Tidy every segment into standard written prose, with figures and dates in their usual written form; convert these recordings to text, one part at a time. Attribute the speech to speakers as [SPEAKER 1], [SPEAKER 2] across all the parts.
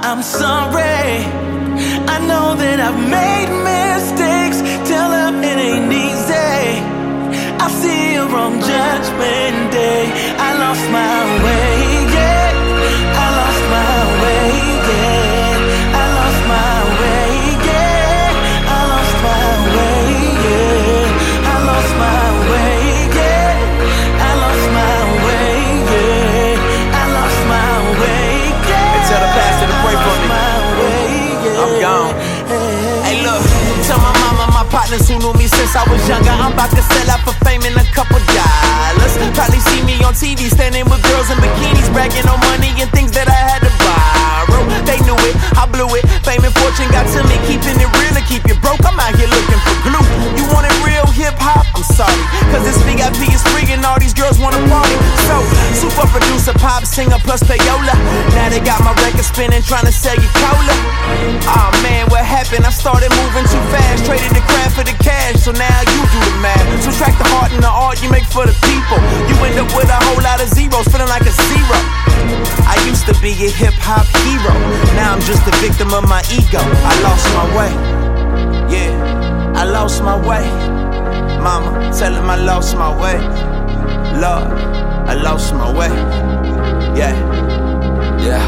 [SPEAKER 1] I'm sorry. I know that I've made mistakes. Tell her it ain't easy. I see her on Judgment Day. I lost my way, yeah. I lost my way, yeah. I lost my way, yeah. I lost my way, yeah. I lost my way, yeah. I lost my way, yeah. I lost my way, yeah.
[SPEAKER 2] And tell the pastor to pray for me. I'm gone. Hey, look, tell my mama, my partners who knew me since I was younger, I'm about to sell out for fame in a couple dollars. Probably see me on TV standing with girls in bikinis, bragging on money and things that I had to borrow. They knew it, I blew it. Fame and fortune got to me, keeping it real to keep you broke. I'm out here looking for glue. You wanted real hip hop? I'm sorry, cause this VIP is free and all these girls wanna party. So, super producer, pop singer plus payola. Now they got my record spinning, trying to sell you cola. Aw man, what happened? I started moving too fast, traded the craft for the cash, so now you do the math. Subtract the heart and the art you make for the people. You end up with a whole lot of zeros, feeling like a zero. I used to be a hip-hop hero, now I'm just a victim of my ego. I lost my way, yeah, I lost my way. Mama, tell him I lost my way. Lord, I lost my way, yeah.
[SPEAKER 3] Yeah.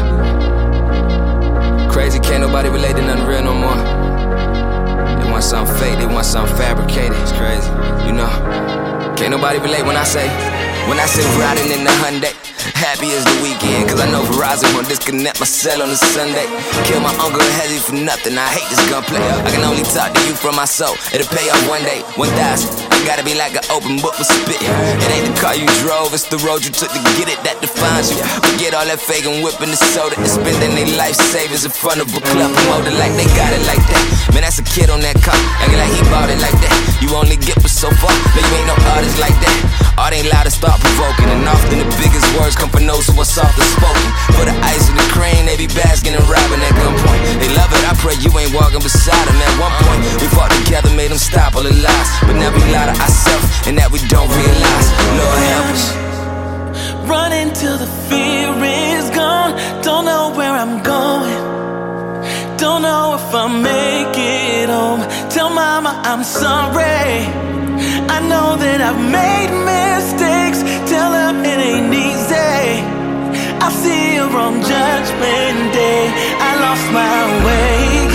[SPEAKER 3] Crazy, can't nobody relate to nothing real no more. They want something fake, they want something fabricated. It's crazy, you know. Can't nobody relate when I say riding in the Hyundai. Happy as the weekend, cause I know Verizon won't disconnect my cell on a Sunday. Kill my uncle Hezzy for nothing, I hate this gunplay. I can only talk to you from my soul, it'll pay off one day. 1,000, I gotta be like an open book with spit. It ain't the car you drove, it's the road you took to get it that defines you. Forget all that fake and whipping the soda and spending their life savings in front of a club promoter like they got it like that. Man, that's a kid on that car, acting like he bought it like that. You only get but so far, no, you ain't no artist like that. Art ain't loud to start provoking, and often the biggest words come from those who are soft and spoken. For the ice and the cream, they be basking and robbing at gunpoint. They love it, I pray you ain't walking beside them. At one point, we fought together, made them stop all the lies. But now we lie to ourselves, and that we don't realize. Lord help us.
[SPEAKER 1] Running till the fear is gone. Don't know where I'm going. Don't know if I'll make it home. Tell mama I'm sorry. I know that I've made mistakes. Tell her it ain't easy. I see her on Judgment Day. I lost my way.